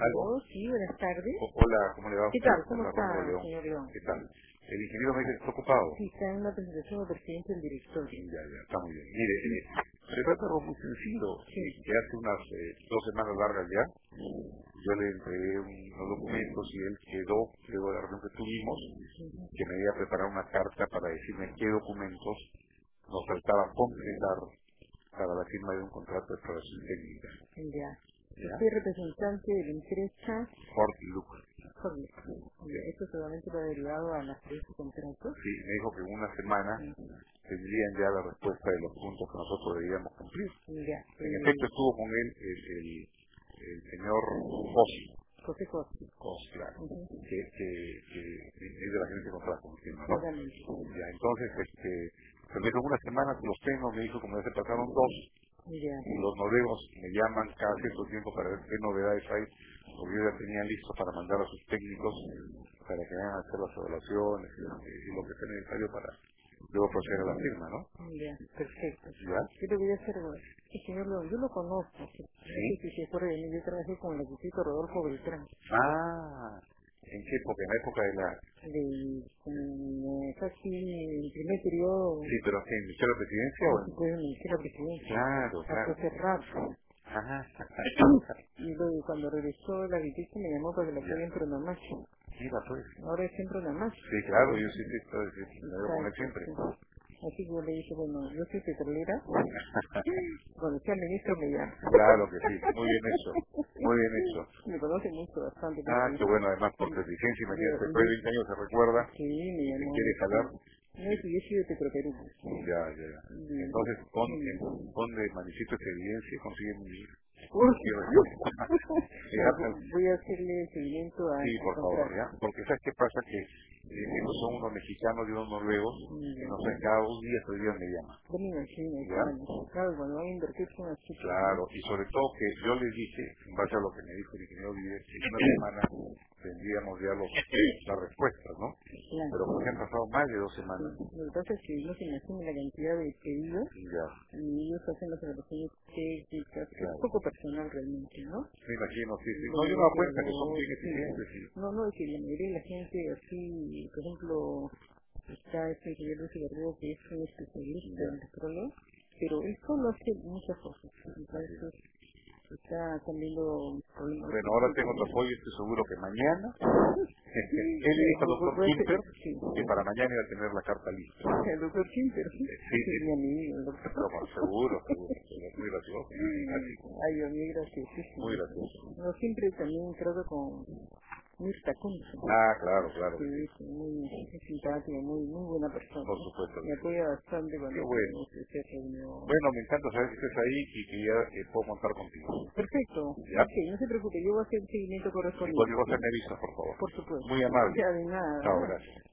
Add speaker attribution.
Speaker 1: ¿Aló?
Speaker 2: Sí, buenas tardes.
Speaker 1: Hola, ¿cómo le va a
Speaker 2: ¿Qué
Speaker 1: usted?
Speaker 2: tal? ¿Cómo
Speaker 1: Hola,
Speaker 2: está,
Speaker 1: Rómulo León.
Speaker 2: señor León?
Speaker 1: ¿Qué tal? El ingeniero me dice que está ocupado.
Speaker 2: Sí, está en una presentación del presidente del directorio.
Speaker 1: Ya, está muy bien. Mire, se trata de algo muy sencillo, que hace unas 2 semanas largas ya, yo le entregué unos documentos y él quedó, luego de la reunión que tuvimos, que me había preparado una carta para decirme qué documentos nos faltaba completar para la firma de un contrato de exploración técnica.
Speaker 2: Ya.
Speaker 1: ¿Ya?
Speaker 2: Soy representante de la empresa
Speaker 1: Fort Look.
Speaker 2: Forlex. Esto solamente lo ha derivado a las 3 contratos.
Speaker 1: Sí, me dijo que en una semana tendrían ya la respuesta de los puntos que nosotros debíamos cumplir.
Speaker 2: Ya.
Speaker 1: En efecto, estuvo con él el señor Cos,
Speaker 2: José Costa.
Speaker 1: claro, que es de la gente de contrato, como se llama, ¿no?
Speaker 2: Seguramente.
Speaker 1: Ya, entonces, se me dijo en una semana los tengo, me dijo como ya se pasaron 2,
Speaker 2: Ya.
Speaker 1: y los noruegos me llaman cada cierto tiempo para ver qué novedades hay, porque yo ya tenía listo para mandar a sus técnicos para que vayan a hacer las evaluaciones y lo que sea necesario para luego proceder a la firma, ¿no?
Speaker 2: Ya, perfecto.
Speaker 1: ¿Ya?
Speaker 2: Yo le voy a hacer, señor León, yo lo conozco. No sé
Speaker 1: ¿Sí?
Speaker 2: si se acuerda de mí, yo trabajé con el arquitecto Rodolfo Beltrán.
Speaker 1: Ah, ¿en qué época? En la época de la...
Speaker 2: Casi el primer periodo.
Speaker 1: Sí, pero ¿en el Ministerio de Presidencia o en...?
Speaker 2: Fue en la presidencia.
Speaker 1: Claro.
Speaker 2: Hace rato.
Speaker 1: Ajá.
Speaker 2: Y luego cuando regresó el arquitecto me llamó para que la ponga en Pronamacho.
Speaker 1: Mira, pues.
Speaker 2: Ahora es en Pronamacho.
Speaker 1: Sí, claro, yo sí, me debo poner siempre.
Speaker 2: Así que yo le dije, bueno, yo soy petrolera. Cuando sea ministro me llama.
Speaker 1: Claro que sí, muy bien hecho, muy bien hecho.
Speaker 2: Me conoce mucho, bastante.
Speaker 1: Ah, qué bueno, además por presidencia, imagínate, después de 20 años se recuerda
Speaker 2: Sí, me
Speaker 1: y te
Speaker 2: llamó.
Speaker 1: quiere jalar.
Speaker 2: No, si yo soy de Petroperú.
Speaker 1: Ya. Entonces, pon de manifiesto esta evidencia y consigue mi...
Speaker 2: Voy a hacerle seguimiento a...
Speaker 1: Sí, por favor, ¿ya? Porque ¿sabes qué pasa? Que estos son unos mexicanos y unos noruegos que no sé, cada 2 días, 3 días me llaman.
Speaker 2: ¿Ya? Claro, cuando van a invertir son así.
Speaker 1: Claro, y sobre todo que yo les dije, en base a lo que me dijo el ingeniero Vives, que en una semana tendríamos ya las respuestas, ¿no?
Speaker 2: Claro.
Speaker 1: Pero porque han pasado más de 2 semanas.
Speaker 2: Lo que pasa es que no se imagina la cantidad de pedidos
Speaker 1: Ya.
Speaker 2: y ellos hacen las evaluaciones técnicas,
Speaker 1: Claro.
Speaker 2: es poco personal realmente, ¿no?
Speaker 1: Me imagino, sí. No, yo me doy cuenta que son bien exigentes. Sí.
Speaker 2: No, es que la mayoría de la gente así, por ejemplo, está este ingeniero de Cigarrero que es un especialista en petróleo, pero él solo hace muchas cosas, entonces está cambiando problemas.
Speaker 1: Bueno, ahora tengo otro apoyo, estoy seguro que mañana él le dijo al doctor Kimper que para mañana iba a tener la carta lista.
Speaker 2: El doctor Kimper, sí, mi amigo, el doctor.
Speaker 1: No, seguro, muy gracioso, simpático.
Speaker 2: Ay, Dios mío, graciosísimo.
Speaker 1: Muy gracioso.
Speaker 2: No, siempre también trato con Mirta Kunz.
Speaker 1: Ah, claro.
Speaker 2: Sí, muy simpática, muy buena persona.
Speaker 1: Por supuesto.
Speaker 2: Me apoya bastante cuando
Speaker 1: qué bueno.
Speaker 2: se reunió.
Speaker 1: Bueno, me encanta saber que estés ahí y que ya puedo contar contigo.
Speaker 2: Perfecto.
Speaker 1: ¿Ya?
Speaker 2: Ok, no se preocupe, yo voy a hacer el seguimiento
Speaker 1: Y
Speaker 2: correspondiente.
Speaker 1: cualquier cosa me avisa, por favor.
Speaker 2: Por supuesto.
Speaker 1: Muy amable.
Speaker 2: Ya de nada.
Speaker 1: Chao, gracias.